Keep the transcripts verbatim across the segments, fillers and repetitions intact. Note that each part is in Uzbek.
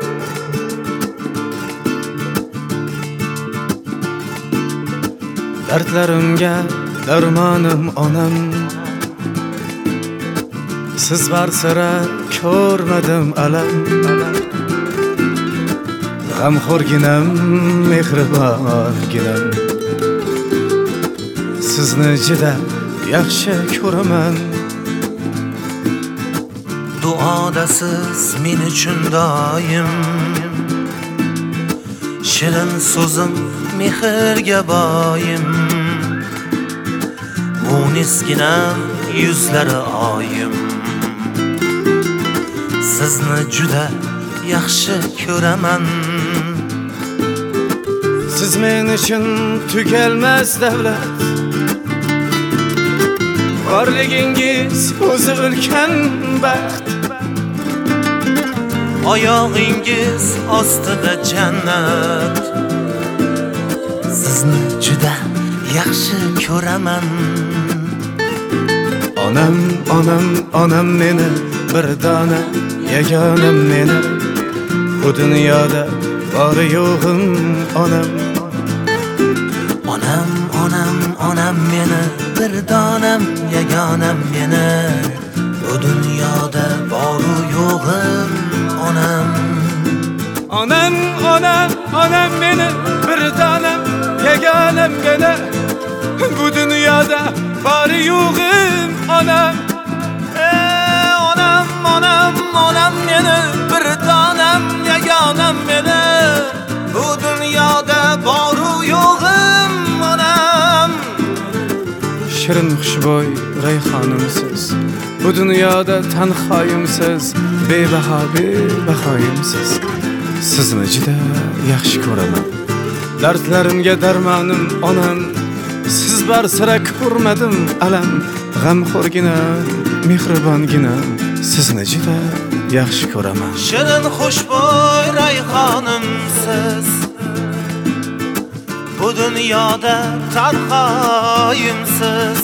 Dardlarimga darmonim onam, siz bor sira ko'rmadim alam. G'amxo'rginam, mehribonginam, sizni juda yaxshi ko'raman. Duoda siz men uchun doim, shirin so'zim mehrga boyim. Munisginam, yuzlari oyim, sizni juda yaxshi ko'raman. Siz men uchun tugalmas davlat, borligingiz o'zi ulkan baxt. Oyog'ingiz ostida jannat, sizni juda yaxshi ko'raman. Onam, onam, onam meni, bir dona yagonam meni, bu dunyoda bori yo'g'im onam. Onam, onam, onam meni, bir donam yagonam meni, bu dunyoda bori yo'g'im onam. Onam, onam, onam meni, bir donam yagonam meni, bu dunyoda bori yo'g'im onam. Ey onam, onam, onam meni, bir donam yagonam meni, bu dunyoda bori yo'g'im onam. Shirin xushbo'y rayhonimsiz, bu dunyoda tanhoyimsiz, bebaho bebahoyimsiz, sizni juda yaxshi ko'raman. Dardlarimga darmonim onam, siz bor sira ko'rmadim alam. G'amxo'rginam, mehribonginam, sizni juda yaxshi ko'raman. Shirin xushbo'y rayhonimsiz, bu dunyoda tanhoyimsiz,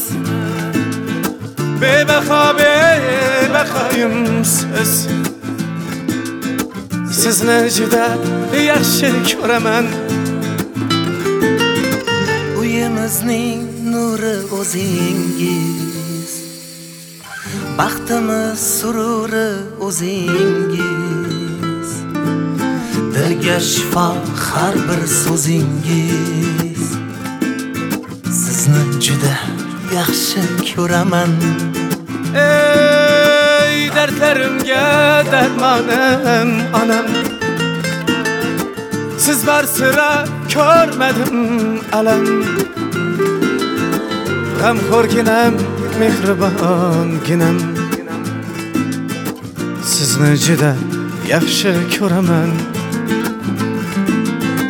bebaho bebahoyimsiz, sizni juda yaxshi ko'raman. Uyimizning nuri o'zingiz, baxtimiz sururi o'zingiz, dilga shifo har bir so'zingiz, sizni juda yaxshi ko'raman. Ey dardlarimga darmonim onam, siz bor sira ko'rmadim alam. G'amxo'rginam, mehribonginam, sizni juda yaxshi ko'raman.